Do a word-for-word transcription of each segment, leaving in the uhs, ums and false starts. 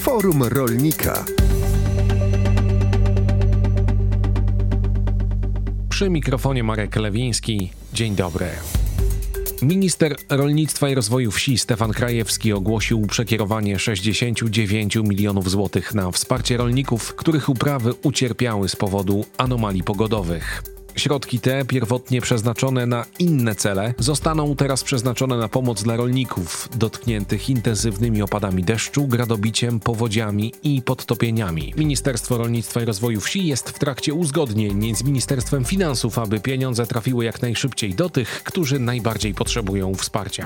Forum Rolnika. Przy mikrofonie Marek Lewiński. Dzień dobry. Minister Rolnictwa i Rozwoju Wsi Stefan Krajewski ogłosił przekierowanie sześćdziesiąt dziewięć milionów złotych na wsparcie rolników, których uprawy ucierpiały z powodu anomalii pogodowych. Środki te, pierwotnie przeznaczone na inne cele, zostaną teraz przeznaczone na pomoc dla rolników dotkniętych intensywnymi opadami deszczu, gradobiciem, powodziami i podtopieniami. Ministerstwo Rolnictwa i Rozwoju Wsi jest w trakcie uzgodnień z Ministerstwem Finansów, aby pieniądze trafiły jak najszybciej do tych, którzy najbardziej potrzebują wsparcia.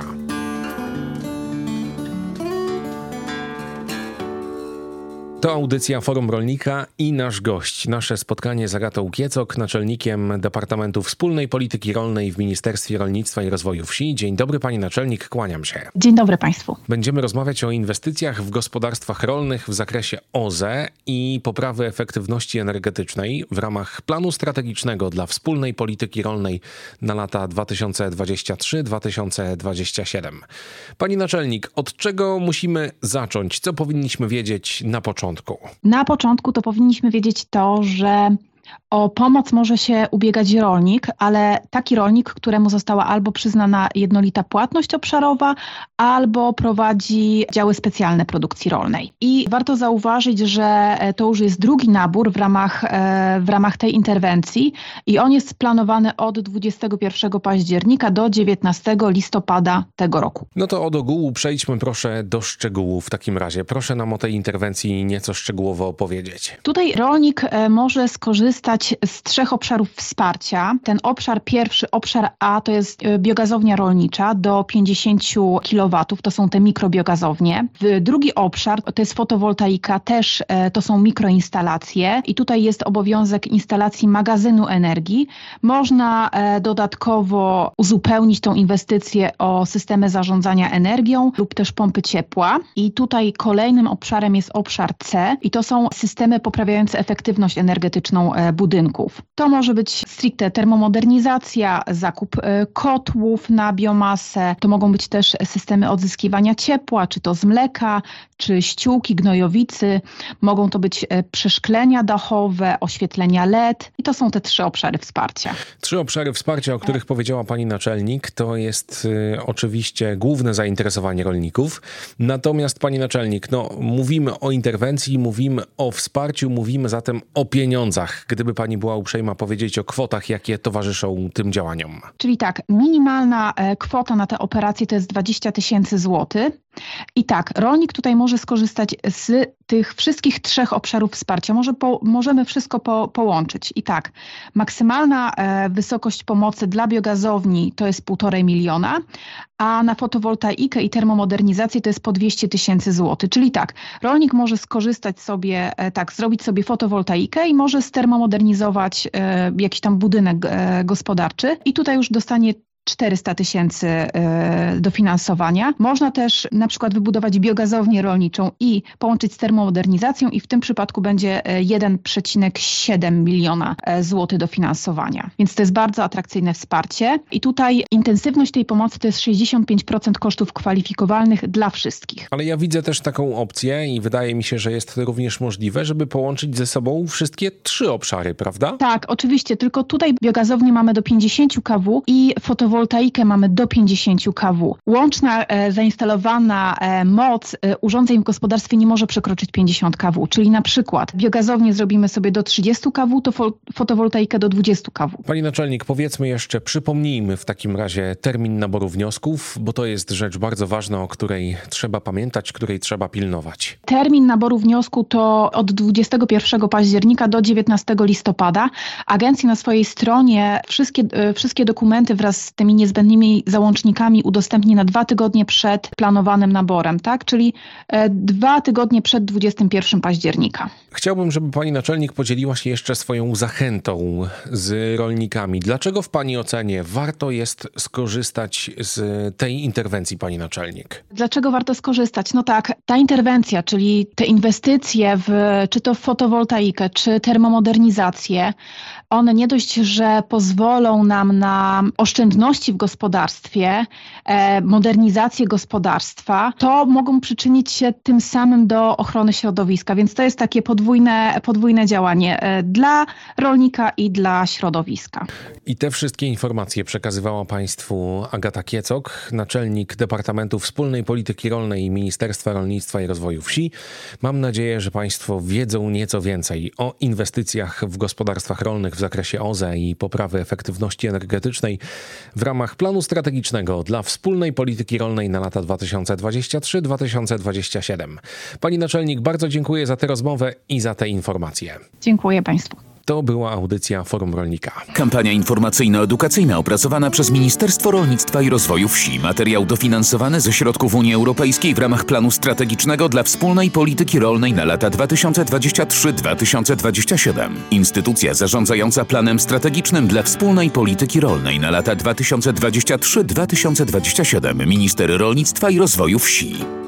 To audycja Forum Rolnika i nasz gość. Nasze spotkanie z Agatą Kiecok, naczelnikiem Departamentu Wspólnej Polityki Rolnej w Ministerstwie Rolnictwa i Rozwoju Wsi. Dzień dobry, pani naczelnik, kłaniam się. Dzień dobry państwu. Będziemy rozmawiać o inwestycjach w gospodarstwach rolnych w zakresie O Z E i poprawy efektywności energetycznej w ramach planu strategicznego dla Wspólnej Polityki Rolnej na lata dwa tysiące dwudziesty trzeci do dwa tysiące dwudziestego siódmego. Pani naczelnik, od czego musimy zacząć? Co powinniśmy wiedzieć na początku? Na początku to powinniśmy wiedzieć to, że o pomoc może się ubiegać rolnik, ale taki rolnik, któremu została albo przyznana jednolita płatność obszarowa, albo prowadzi działy specjalne produkcji rolnej. I warto zauważyć, że to już jest drugi nabór w ramach, w ramach tej interwencji i on jest planowany od dwudziestego pierwszego października do dziewiętnastego listopada tego roku. No to od ogółu przejdźmy proszę do szczegółów w takim razie. Proszę nam o tej interwencji nieco szczegółowo opowiedzieć. Tutaj rolnik może skorzystać z trzech obszarów wsparcia. Ten obszar pierwszy, obszar A, to jest biogazownia rolnicza do pięćdziesiąt kilowatów, to są te mikrobiogazownie. Drugi obszar to jest fotowoltaika, też to są mikroinstalacje i tutaj jest obowiązek instalacji magazynu energii. Można dodatkowo uzupełnić tą inwestycję o systemy zarządzania energią lub też pompy ciepła. I tutaj kolejnym obszarem jest obszar C i to są systemy poprawiające efektywność energetyczną budynków. To może być stricte termomodernizacja, zakup kotłów na biomasę. To mogą być też systemy odzyskiwania ciepła, czy to z mleka, czy ściółki, gnojowicy. Mogą to być przeszklenia dachowe, oświetlenia L E D i to są te trzy obszary wsparcia. Trzy obszary wsparcia, o których powiedziała pani naczelnik, to jest y, oczywiście główne zainteresowanie rolników. Natomiast pani naczelnik, no mówimy o interwencji, mówimy o wsparciu, mówimy zatem o pieniądzach. Gdyby pani była uprzejma powiedzieć o kwotach, jakie towarzyszą tym działaniom. Czyli tak, minimalna kwota na tę operację to jest dwadzieścia tysięcy złotych. I tak, rolnik tutaj może skorzystać z tych wszystkich trzech obszarów wsparcia. Może po, możemy wszystko po, połączyć. I tak, maksymalna e, wysokość pomocy dla biogazowni to jest półtorej miliona, a na fotowoltaikę i termomodernizację to jest po dwieście tysięcy złotych. Czyli tak, rolnik może skorzystać sobie, e, tak, zrobić sobie fotowoltaikę i może stermomodernizować e, jakiś tam budynek e, gospodarczy i tutaj już dostanie czterysta tysięcy dofinansowania. Można też na przykład wybudować biogazownię rolniczą i połączyć z termomodernizacją i w tym przypadku będzie jeden przecinek siedem miliona złotych dofinansowania. Więc to jest bardzo atrakcyjne wsparcie i tutaj intensywność tej pomocy to jest sześćdziesiąt pięć procent kosztów kwalifikowalnych dla wszystkich. Ale ja widzę też taką opcję i wydaje mi się, że jest to również możliwe, żeby połączyć ze sobą wszystkie trzy obszary, prawda? Tak, oczywiście, tylko tutaj biogazownię mamy do pięćdziesiąt kilowatów i fotowoltaikę Fotowoltaikę mamy do pięćdziesiąt kilowatów. Łączna e, zainstalowana e, moc e, urządzeń w gospodarstwie nie może przekroczyć pięćdziesiąt kilowatów. Czyli na przykład biogazownię zrobimy sobie do trzydziestu kilowatów, to fo- fotowoltaikę do dwudziestu kilowatów. Pani naczelnik, powiedzmy jeszcze, przypomnijmy w takim razie termin naboru wniosków, bo to jest rzecz bardzo ważna, o której trzeba pamiętać, której trzeba pilnować. Termin naboru wniosku to od dwudziestego pierwszego października do dziewiętnastego listopada. Agencja na swojej stronie wszystkie, e, wszystkie dokumenty wraz z tymi niezbędnymi załącznikami udostępni na dwa tygodnie przed planowanym naborem, tak? Czyli e, dwa tygodnie przed dwudziestego pierwszego października. Chciałbym, żeby pani naczelnik podzieliła się jeszcze swoją zachętą z rolnikami. Dlaczego w pani ocenie warto jest skorzystać z tej interwencji, pani naczelnik? Dlaczego warto skorzystać? No tak, ta interwencja, czyli te inwestycje w czy to w fotowoltaikę, czy termomodernizację, one nie dość, że pozwolą nam na oszczędności efektywności w gospodarstwie, modernizację gospodarstwa, to mogą przyczynić się tym samym do ochrony środowiska. Więc to jest takie podwójne, podwójne działanie dla rolnika i dla środowiska. I te wszystkie informacje przekazywała Państwu Agata Kiecok, naczelnik Departamentu Wspólnej Polityki Rolnej Ministerstwa Rolnictwa i Rozwoju Wsi. Mam nadzieję, że Państwo wiedzą nieco więcej o inwestycjach w gospodarstwach rolnych w zakresie O Z E i poprawy efektywności energetycznej w ramach planu strategicznego dla Wspólnej Polityki Rolnej na lata dwa tysiące dwudziesty trzeci do dwa tysiące dwudziestego siódmego. Pani naczelnik, bardzo dziękuję za tę rozmowę i za te informacje. Dziękuję Państwu. To była audycja Forum Rolnika. Kampania informacyjno-edukacyjna opracowana przez Ministerstwo Rolnictwa i Rozwoju Wsi. Materiał dofinansowany ze środków Unii Europejskiej w ramach planu strategicznego dla Wspólnej Polityki Rolnej na lata dwa tysiące dwudziesty trzeci do dwa tysiące dwudziestego siódmego. Instytucja zarządzająca planem strategicznym dla Wspólnej Polityki Rolnej na lata dwa tysiące dwudziesty trzeci do dwa tysiące dwudziestego siódmego. Minister Rolnictwa i Rozwoju Wsi.